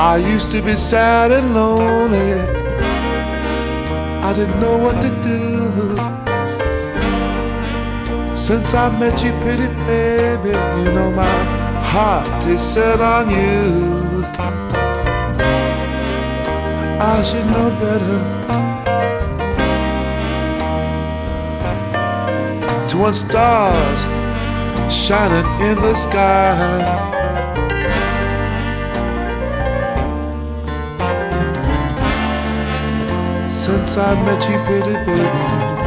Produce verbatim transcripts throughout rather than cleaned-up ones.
I used to be sad and lonely. I didn't know what to do. Since I met you, pretty baby, you know my heart is set on you. I should know better to want stars shining in the sky. Since I met you, pretty baby,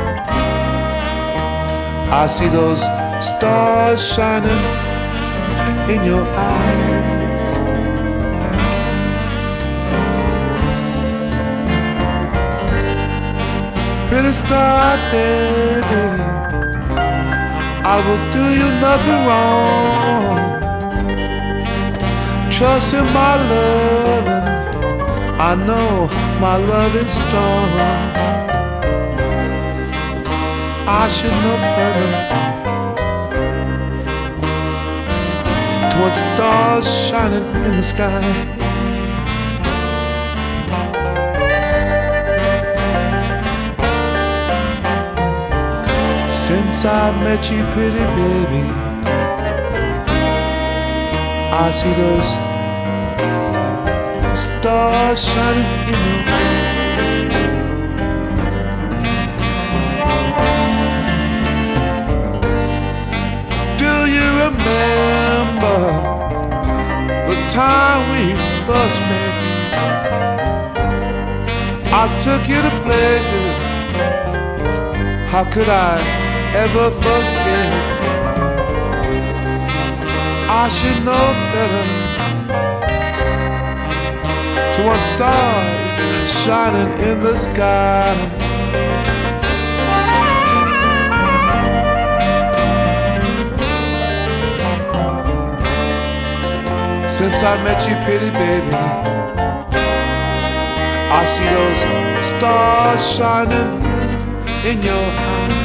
I see those stars shining in your eyes. Pretty star, baby, I will do you nothing wrong. Trust in my loving, I know my love is strong. I should know better towards stars shining in the sky. Since I met you, pretty baby, I see those stars shining in your eyes. Do you remember the time we first met? I took you to places, how could I ever forget? I should know better to want stars shining in the sky. Since I met you, pretty baby, I see those stars shining in your eyes.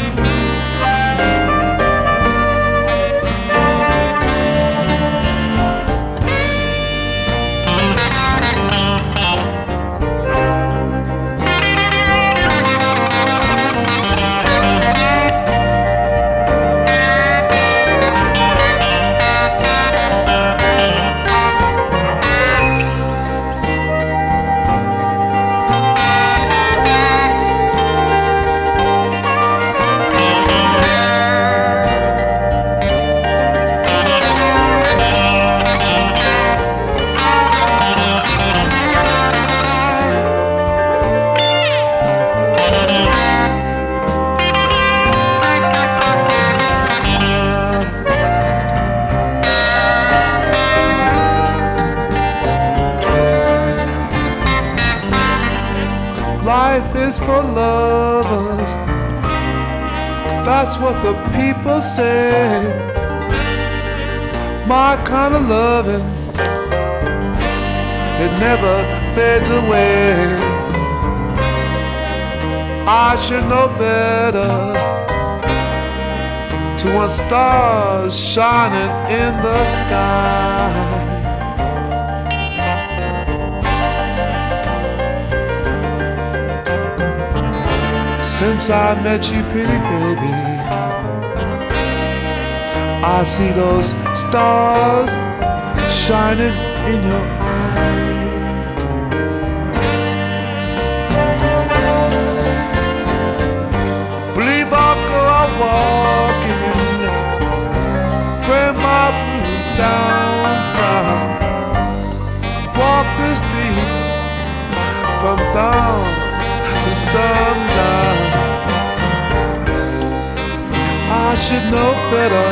Life is for lovers, that's what the people say. My kind of loving, it never fades away. I should know better to want stars shining in the sky. Since I met you, pretty baby, I see those stars shining in your eyes. Believe I'll go out walking, bring my blues downtown, walk the street from dawn to sundown. I should know better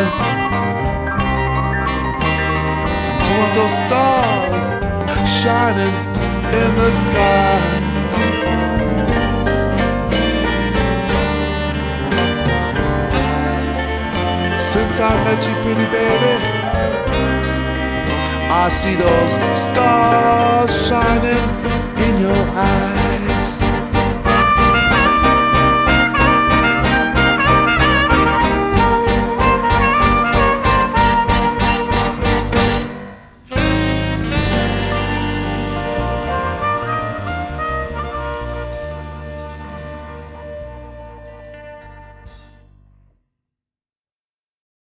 to want those stars shining in the sky. Since I met you, pretty baby, I see those stars shining in your eyes.